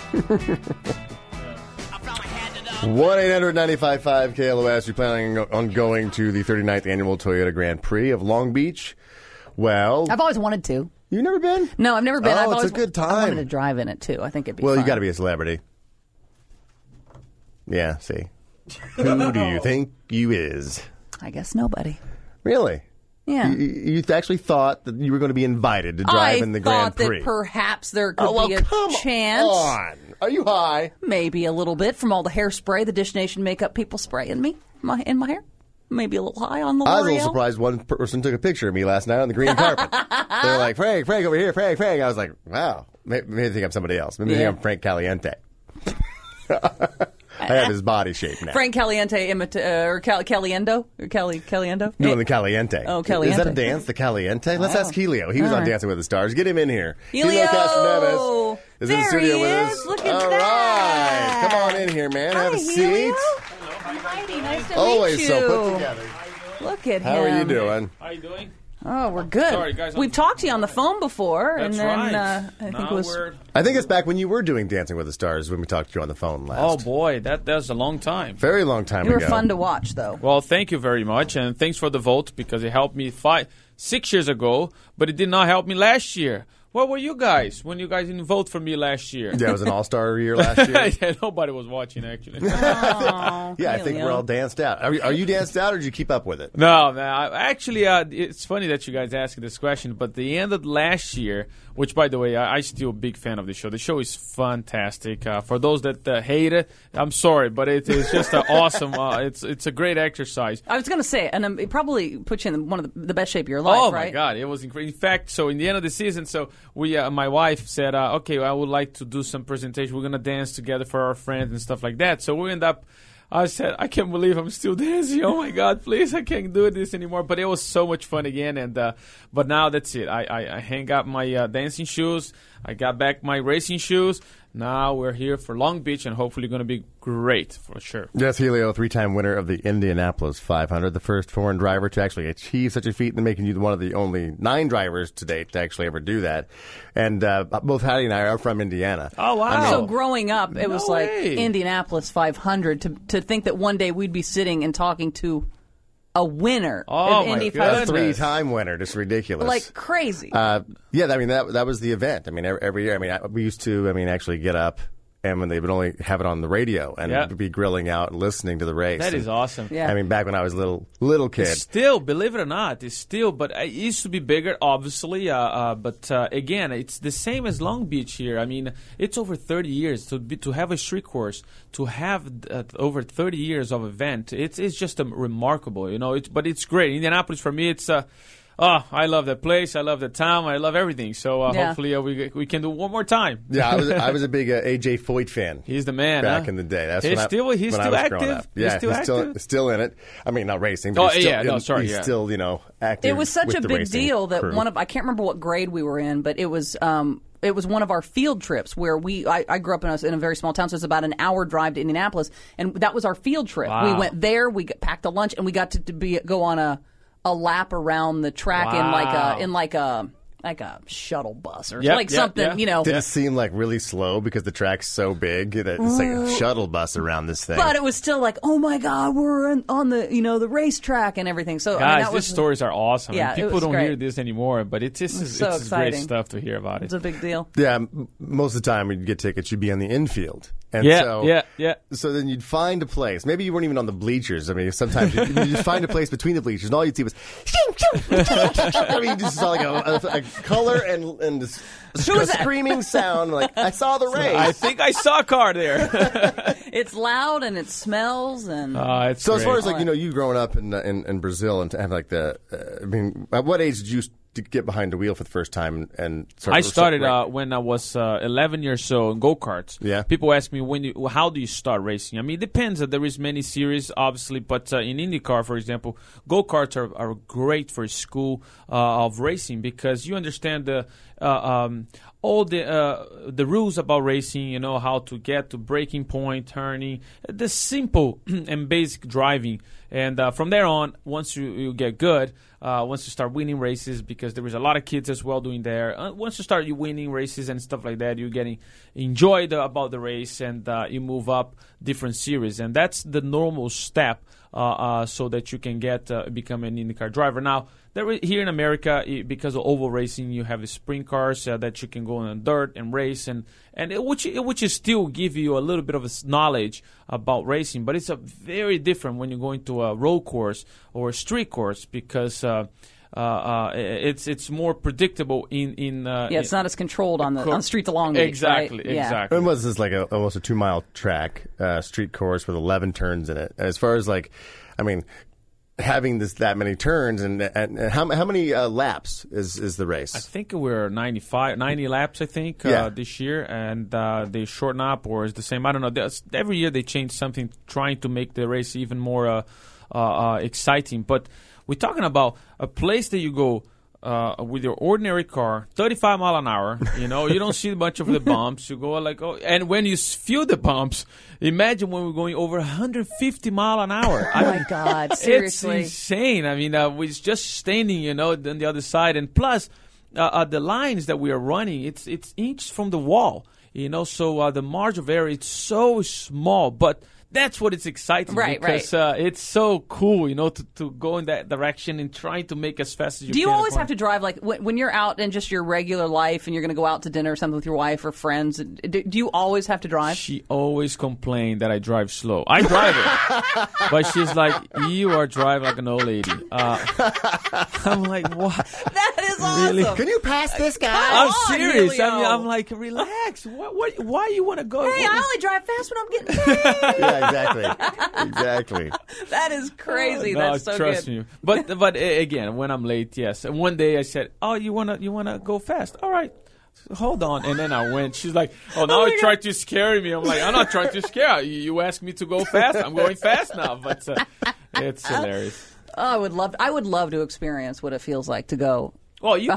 1-800-955-KLOS. You're planning on going to the 39th Annual Toyota Grand Prix of Long Beach? Well, I've always wanted to. You've never been? No, I've never been. Oh, I've it's always, a good time. I wanted to drive in it, too. I think it'd be fun. Well, you got to be a celebrity. Yeah, see. Who do you think you is? I guess nobody. Really? Yeah. You actually thought that you were going to be invited to drive in the Grand Prix. I thought that perhaps there could be a chance. Come on. Are you high? Maybe a little bit from all the hairspray, the Dish Nation makeup people spraying me in my hair. Maybe a little high on the L'Oreal. I was a little surprised one person took a picture of me last night on the green carpet. They were like, Frank over here, Frank. I was like, wow. Maybe they think I'm somebody else. Maybe they think I'm Frank Caliente. I have his body shape now. Frank Caliente or Caliendo? Or Caliendo? Doing the Caliente. Oh, Caliente. Is that a dance, the Caliente? Let's ask Helio. He was on Dancing with the Stars. Get him in here. Helio Castroneves is in the studio with us. Look at All that. right. Come on in here, man. Have a seat. Helio. I'm Heidi. Nice to Always meet you. so put together. Look at him. How are you doing? How you doing? Oh, we're good. Sorry, guys, We've talked to you on the phone before, That's and then right. I think it was. I think it's back when you were doing Dancing with the Stars when we talked to you on the phone last. Oh boy, that was a long time. Very long time You ago. were fun to watch, though. Well, thank you very much, and thanks for the vote because it helped me 6 years ago, but it did not help me last year. Where were you guys when you guys didn't vote for me last year? Yeah, it was an all-star year last year. Yeah, nobody was watching, actually. Oh, Yeah, I think we're all danced out. Are you danced out, or did you keep up with it? No, man. Actually, it's funny that you guys asked this question, but the end of last year, which, by the way, I'm still a big fan of the show. The show is fantastic. For those that hate it, I'm sorry, but it is just awesome. It's a great exercise. I was going to say, and it probably put you in one of the best shape of your life, Oh, right? my God. It was incredible. In fact, so in the end of the season, my wife said, okay, I would like to do some presentation. We're going to dance together for our friends and stuff like that. So we end up, I said, I can't believe I'm still dancing. Oh, my God, please, I can't do this anymore. But it was so much fun again. And but now that's it. I hang up my dancing shoes. I got back my racing shoes. Now we're here for Long Beach, and hopefully going to be great for sure. Yes, Helio, three-time winner of the Indianapolis 500, the first foreign driver to actually achieve such a feat, and making you one of the only 9 drivers to date to actually ever do that. And both Hattie and I are from Indiana. Oh, wow. So growing up, it was like way. Indianapolis 500. To think that one day we'd be sitting and talking to a winner Oh, of my Indy goodness. 500. 3-time winner, just ridiculous. Like crazy. Yeah, I mean, that was the event. I mean, every year, we used to, actually get up, and when they would only have it on the radio and be grilling out and listening to the race. That is awesome. Yeah. I mean, back when I was a little kid. It's still, believe it or not, but it used to be bigger, obviously. But again, it's the same as Long Beach here. I mean, it's over 30 years to have a street course, to have over 30 years of event. It's just remarkable, you know. But it's great. Indianapolis for me, it's. I love that place. I love the town. I love everything. So hopefully we can do one more time. Yeah, I was a big AJ Foyt fan. He's the man. Back in the day. That's he's still when I was active. growing up. Yeah, he's still in it. I mean, not racing. But he's still active. It was such with a the big racing deal that crew. I can't remember what grade we were in, but it was one of our field trips where I grew up in a very small town, so it's about an hour drive to Indianapolis, and that was our field trip. Wow. We went there, we packed a lunch, and we got to go on a lap around the track in like a shuttle bus or something, you know. Did it seem like really slow because the track's so big that it's like a shuttle bus around this thing? But it was still like, oh my God, we're on the the racetrack and everything. So guys, these stories are awesome. Yeah, people don't great. hear this anymore, but it's so great exciting. stuff to hear about it. It's a big deal. Yeah, most of the time when you get tickets, you'd be on the infield. And yeah. So then you'd find a place. Maybe you weren't even on the bleachers. I mean, sometimes you'd find a place between the bleachers, and all you'd see was, I mean, you just saw like a color and this screaming sound. Like, I saw the race. I think I saw a car there. It's loud and it smells and. It's so great. as far as like you growing up in Brazil and to have like at what age did you to get behind the wheel for the first time and I started when I was 11 years old in go-karts. Yeah. People ask me how do you start racing? I mean, it depends. There is many series, obviously, but in IndyCar, for example, go-karts are great for school of racing because you understand all the rules about racing, you know, how to get to braking point, turning, the simple and basic driving. And from there on, once you get good, once you start winning races, because there is a lot of kids as well doing there. Once you start winning races and stuff like that, you're getting enjoyed about the race, and you move up different series. And that's the normal step so that you can become an IndyCar driver. Now, here in America, because of oval racing, you have sprint cars that you can go on dirt and race, and which is still give you a little bit of knowledge about racing, but it's a very different when you're going to a road course or a street course, because it's more predictable in it's not as controlled on the streets along the exactly, right? exactly. And was this like almost a 2-mile track street course with 11 turns in it? As far as having that many turns, and how many laps is the race? I think we're 90 laps, I think, this year, and they shorten up, or is the same. I don't know. Every year they change something, trying to make the race even more exciting. But we're talking about a place that you go with your ordinary car, 35 mile an hour. You know, you don't see much of the bumps. You go and when you feel the bumps, imagine when we're going over 150 mile an hour. Oh my God, seriously. It's insane. I mean, we're just standing, you know, on the other side. And plus, the lines that we are running, it's inches from the wall, you know, so the margin of error, it's so small, but that's what it's exciting, because it's so cool, you know, to go in that direction and trying to make as fast as you can. Do you always have to drive, like when you're out in just your regular life and you're going to go out to dinner or something with your wife or friends? Do you always have to drive? She always complained that I drive slow. I drive it, but she's like, "You are driving like an old lady." I'm like, "What? That is awesome. Really? Can you pass this guy?" I'm serious. Julio. I mean, I'm like, relax. Why you want to go? Hey, I only drive fast when I'm getting paid. Yeah, exactly. That is crazy. No, That's so trust good. me. But again, when I'm late, yes. And one day I said, "Oh, you wanna go fast? All right, hold on." And then I went. She's like, "Oh, now you tried to scare me." I'm like, "I'm not trying to scare you. You asked me to go fast. I'm going fast now." But it's hilarious. Oh, I would love to experience what it feels like to go. Well, you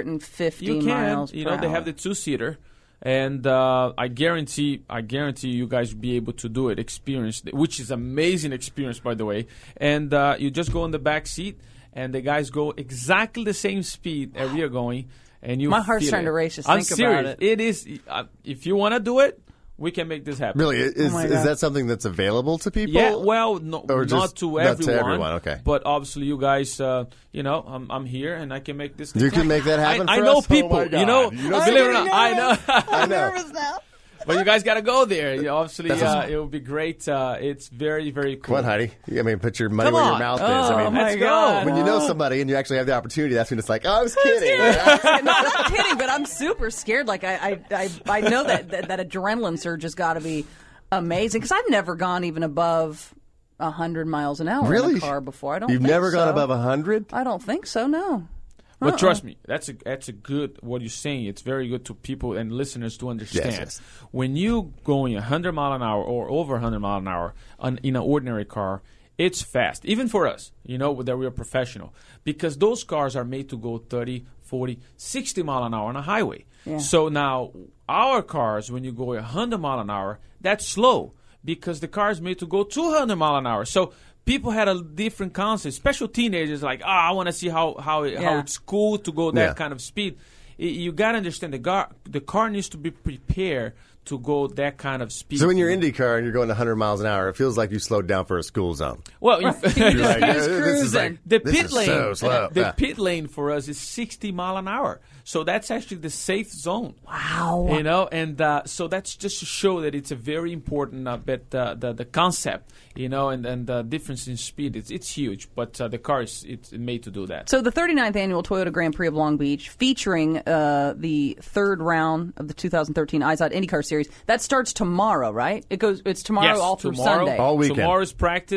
150 can. miles. You per know, they hour. have the 2-seater. And I guarantee you guys will be able to do it, experience it, which is amazing experience, by the way. And you just go in the back seat, and the guys go exactly the same speed that we are going, and you. My heart's feel starting it. to race. Just I'm think serious. about it. It is. If you want to do it, we can make this happen. Really, is my God. that something that's available to people? Yeah, well, no, Or not just to not everyone. to everyone, okay. But obviously, you guys, you know, I'm here and I can make this. You can make that happen. I for know us? people. Oh my God. You know, You know believe it or not, I know. I'm nervous now. But you guys got to go there. You know, obviously, That's awesome. it will be great. It's very, very cool. Come on, Heidi. I mean, put your money Come where your on. mouth is. Oh, I mean, my Let's go. God. when you know somebody and you actually have the opportunity, that's when it's like, oh, I was kidding. No, I'm not kidding, but I'm super scared. Like I know that adrenaline surge has got to be amazing, because I've never gone even above 100 miles an hour Really? in a car before. I don't. You've think never gone so. above 100? I don't think so. No. But trust me, that's a good, what you're saying, it's very good to people and listeners to understand. Yes. When you going 100 mile an hour or over 100 mile an hour in an ordinary car, it's fast. Even for us, you know, that we're professional. Because those cars are made to go 30, 40, 60 mile an hour on a highway. Yeah. So now, our cars, when you go 100 mile an hour, that's slow. Because the car is made to go 200 mile an hour. So people had a different concept, especially teenagers, like, I want to see how it's cool to go that kind of speed. You got to understand the car needs to be prepared to go that kind of speed. So when you're in IndyCar and you're going 100 miles an hour, it feels like you slowed down for a school zone. Well, You're like, Just this is cruising. the this pit is lane, so slow. the pit lane for us is 60 mile an hour. So that's actually the safe zone. Wow. You know, and so that's just to show that it's a very important bit, the concept, you know, and the difference in speed. It's huge, but the car it's made to do that. So the 39th annual Toyota Grand Prix of Long Beach, featuring the third round of the 2013 IZOD IndyCar Series, that starts tomorrow, right? It's tomorrow all through tomorrow, Sunday. All weekend. Tomorrow's practice.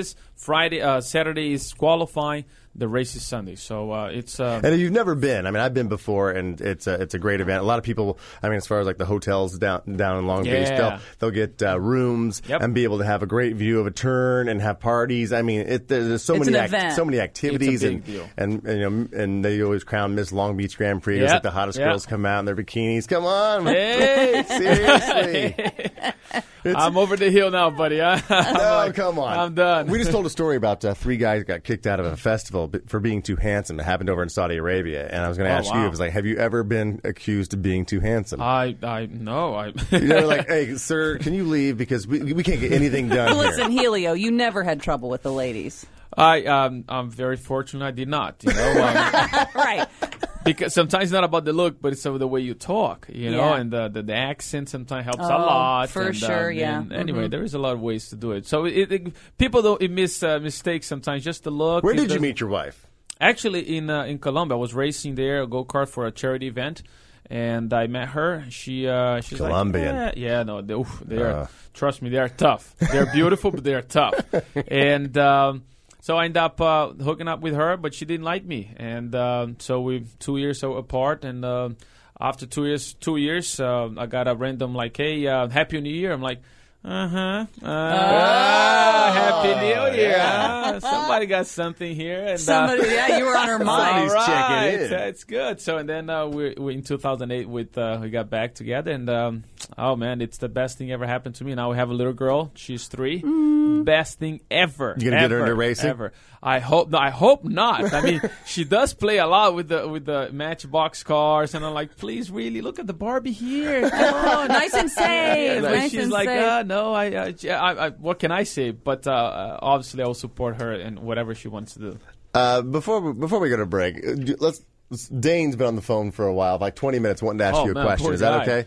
Saturday is qualifying. The race is Sunday, so it's. And if you've never been, I mean, I've been before, and it's a great event. A lot of people, I mean, as far as like the hotels down in Long Beach, they'll get rooms and be able to have a great view of a turn and have parties. I mean, there's so many activities, it's a big deal. And they always crown Miss Long Beach Grand Prix. It's like the hottest girls come out in their bikinis. Come on, hey, seriously. I'm over the hill now, buddy. Come on. I'm done. We just told a story about 3 guys got kicked out of a festival for being too handsome. It happened over in Saudi Arabia, and I was going to ask you, it was like, have you ever been accused of being too handsome? No. You're like, hey, sir, can you leave because we can't get anything done here. Listen, Helio, you never had trouble with the ladies. I'm very fortunate I did not. Right. Because sometimes it's not about the look, but it's about the way you talk, and the accent sometimes helps a lot. For sure, yeah. Anyway, there is a lot of ways to do it. So people don't miss mistakes sometimes, just the look. Where did you meet your wife? Actually, in Colombia. I was racing there, a go-kart for a charity event, and I met her. She's Colombian. Like, they are. Trust me, they are tough. They're beautiful, but they are tough. And so I ended up hooking up with her, but she didn't like me, and so we 2 years apart. And after 2 years, I got a random like, "Hey, Happy New Year." I'm like, Happy New Year. Somebody got something here. And, you were on her mind. Somebody's checking in. It's good. So, and then we in 2008 we got back together, and oh man, it's the best thing ever happened to me. Now we have a little girl. She's 3. Best thing ever. You gonna get her into racing? Ever. I hope not. I mean, she does play a lot with the Matchbox cars, and I'm like, please, really look at the Barbie here. Come on, nice and safe. She's like, no, I what can I say? But obviously, I will support her in whatever she wants to do. Before we go to break, Dane's been on the phone for a while, like 20 minutes, wanting to ask you a question. Is that okay?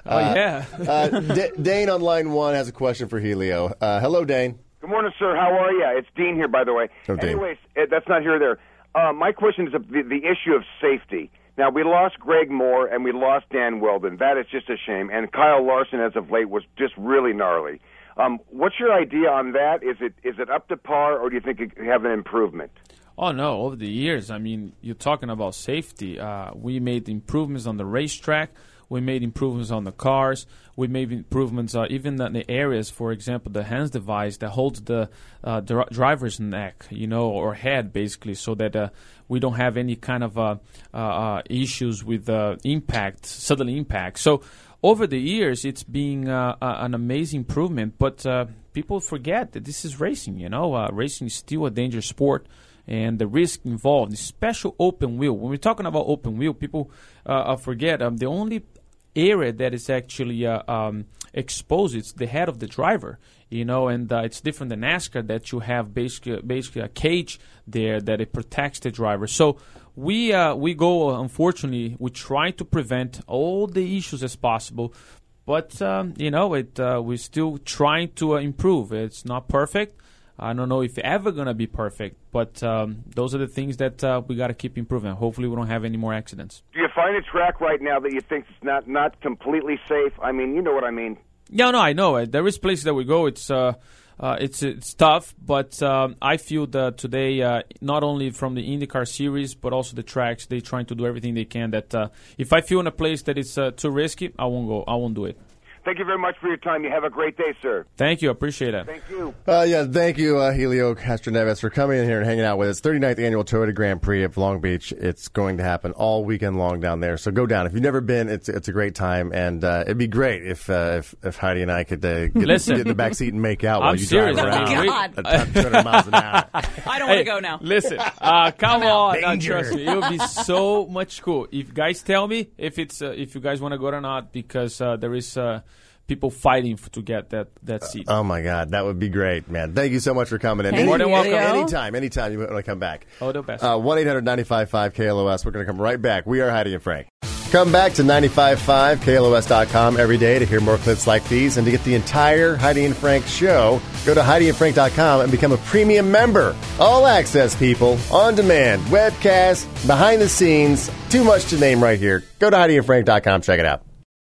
Dane on line 1 has a question for Helio. Hello, Dane. Good morning, sir. How are you? It's Dean here, by the way. Oh, anyways, that's not here or there. My question is the issue of safety. Now, we lost Greg Moore and we lost Dan Weldon. That is just a shame. And Kyle Larson, as of late, was just really gnarly. What's your idea on that? Is it up to par, or do you think it could have an improvement? Oh, no. Over the years, I mean, you're talking about safety. We made improvements on the racetrack. We made improvements on the cars. We made improvements even in the areas, for example, the hands device that holds the driver's neck, or head, basically, so that we don't have any kind of issues with sudden impact. So over the years, it's been an amazing improvement, but people forget that this is racing, Racing is still a dangerous sport. And the risk involved, the special open wheel. When we're talking about open wheel, people forget the only area that is actually exposed is the head of the driver, and it's different than NASCAR that you have basically a cage there that it protects the driver. So we go, unfortunately, we try to prevent all the issues as possible, but we're still trying to improve. It's not perfect. I don't know if it's ever going to be perfect, but those are the things that we got to keep improving. Hopefully we don't have any more accidents. Do you find a track right now that you think is not completely safe? I mean, you know what I mean. Yeah, no, I know. There is places that we go. It's tough, but I feel that today, not only from the IndyCar series, but also the tracks, they're trying to do everything they can. That if I feel in a place that is too risky, I won't go. I won't do it. Thank you very much for your time. You have a great day, sir. Thank you. I appreciate it. Thank you. Thank you, Helio Castroneves, for coming in here and hanging out with us. 39th Annual Toyota Grand Prix of Long Beach. It's going to happen all weekend long down there. So go down. If you've never been, it's a great time. And it'd be great if Heidi and I could get in the back seat and make out while you drive around at 200 miles an hour. I don't want to go now. Listen, come on. Trust me. It would be so much cool. If you guys tell me if you guys want to go or not, because there is people fighting to get that seat. Oh, my God. That would be great, man. Thank you so much for coming in. More than welcome. Anytime you want to come back. Oh, the best. 1-800-95-5-KLOS. We're going to come right back. We are Heidi and Frank. Come back to 95.5 KLOS.com every day to hear more clips like these. And to get the entire Heidi and Frank show, go to HeidiandFrank.com and become a premium member. All access, people. On demand. Webcast. Behind the scenes. Too much to name right here. Go to HeidiandFrank.com. Check it out.